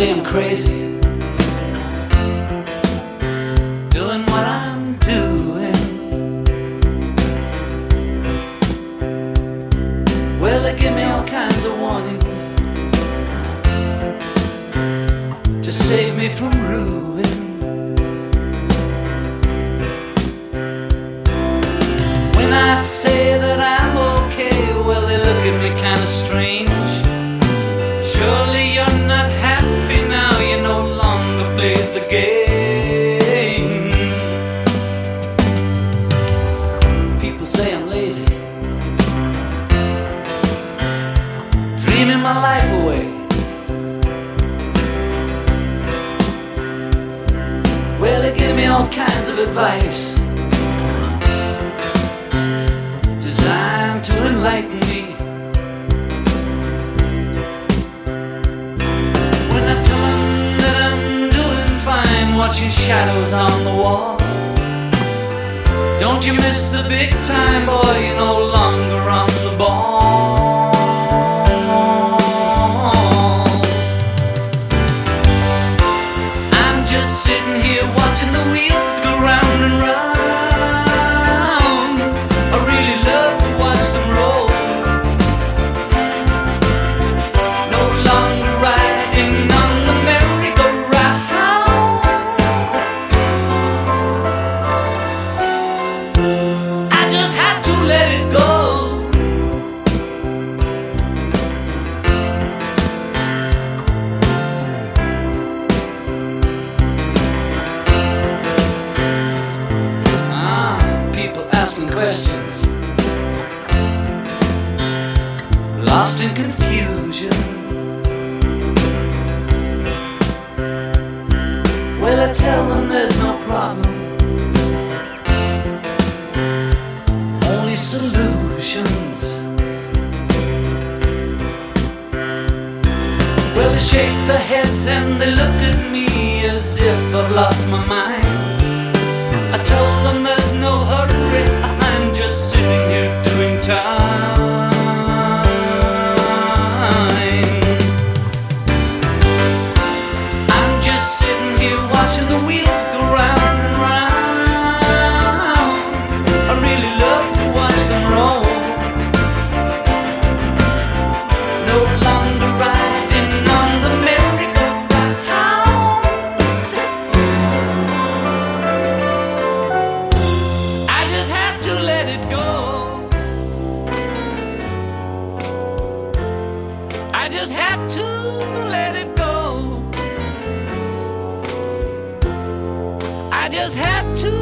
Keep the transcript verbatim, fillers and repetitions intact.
say I'm crazy, doing what I'm doing. Well, they give me all kinds of warnings to save me from ruin. When I say that I'm okay, well, they look at me kinda strange. Surely you're not happy now, you no longer play the game. People say I'm lazy, dreaming my life away. Well, they give me all kinds of advice designed to enlighten me. When I tell them that I'm doing fine, watching shadows on the wall, don't you miss the big time, boy, you're no longer on the ball. I'm just sitting here watching the wheels go round and round. I really love to watch them roll. No longer riding on the merry-go-round. I just had to let it go. Ah, people asking questions, lost in confusion. Well, I tell them there's no problem, only solutions. Well, they shake their heads and they look at me as if I've lost my mind. I tell them there's no hurry, I'm just sitting here doing time. I'm just sitting here watching the wheels go round and round. I really love to watch them roll. No longer riding on the merry-go-round. I just had to let it go. I just had to let it go. I just had to